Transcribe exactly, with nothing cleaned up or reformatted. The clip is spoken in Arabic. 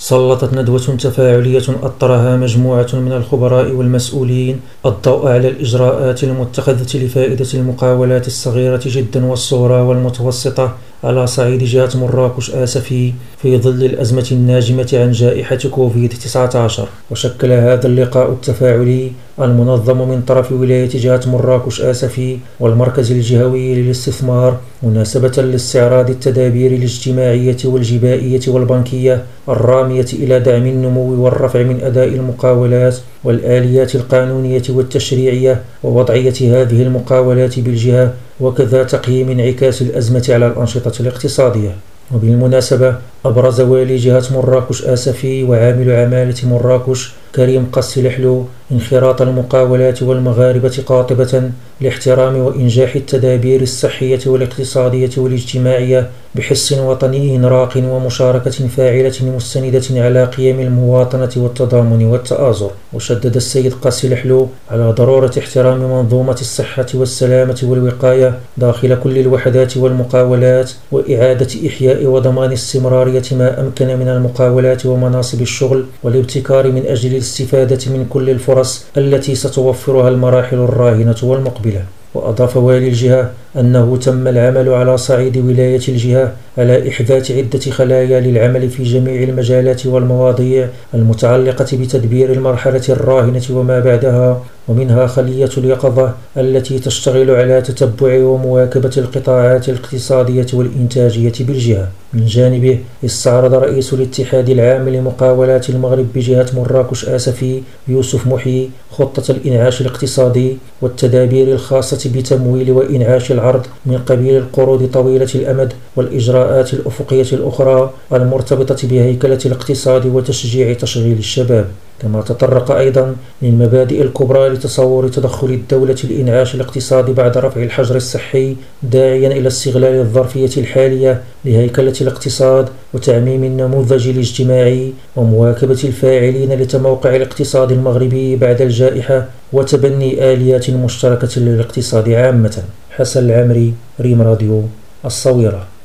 سلطت ندوة تفاعلية أطرها مجموعة من الخبراء والمسؤولين الضوء على الإجراءات المتخذة لفائدة المقاولات الصغيرة جدا والصغرى والمتوسطة على صعيد جهة مراكش آسفي في ظل الأزمة الناجمة عن جائحة كوفيد تسعة عشر. وشكل هذا اللقاء التفاعلي المنظم من طرف ولاية جهة مراكش آسفي والمركز الجهوي للاستثمار مناسبة لاستعراض التدابير الاجتماعية والجبائية والبنكية الرامية إلى دعم النمو والرفع من أداء المقاولات والآليات القانونية والتشريعية ووضعية هذه المقاولات بالجهة، وكذا تقييم انعكاس الأزمة على الأنشطة الاقتصادية. وبالمناسبة أبرز والي جهة مراكش آسفي وعامل عمالة مراكش كريم قص لحلو انخراط المقاولات والمغاربة قاطبة لاحترام وإنجاح التدابير الصحية والاقتصادية والاجتماعية بحس وطني راق ومشاركة فاعلة مستندة على قيم المواطنة والتضامن والتآزر. وشدد السيد قص لحلو على ضرورة احترام منظومة الصحة والسلامة والوقاية داخل كل الوحدات والمقاولات، وإعادة إحياء وضمان استمرارية ما أمكن من المقاولات ومناصب الشغل والابتكار من أجل الاستفادة من كل الفرص التي ستوفرها المراحل الراهنة والمقبلة. وأضاف والي الجهة أنه تم العمل على صعيد ولاية الجهة على إحداث عدة خلايا للعمل في جميع المجالات والمواضيع المتعلقة بتدبير المرحلة الراهنة وما بعدها، ومنها خلية اليقظة التي تشتغل على تتبع ومواكبة القطاعات الاقتصادية والإنتاجية بالجهة. من جانبه استعرض رئيس الاتحاد العام لمقاولات المغرب بجهة مراكش آسفي يوسف محي خطة الإنعاش الاقتصادي والتدابير الخاصة بتمويل وإنعاش العرض من قبيل القروض طويلة الأمد والإجراءات الأفقية الأخرى المرتبطة بهيكلة الاقتصاد وتشجيع تشغيل الشباب. كما تطرق أيضا للمبادئ الكبرى لتصور تدخل الدولة الإنعاش الاقتصادي بعد رفع الحجر الصحي، داعيا إلى استغلال الظرفية الحالية لهيكلة الاقتصاد وتعميم النموذج الاجتماعي ومواكبة الفاعلين لتموقع الاقتصاد المغربي بعد الجائحة وتبني آليات مشتركة للاقتصاد عامة. حسن العمري، ريم راديو، الصويرة.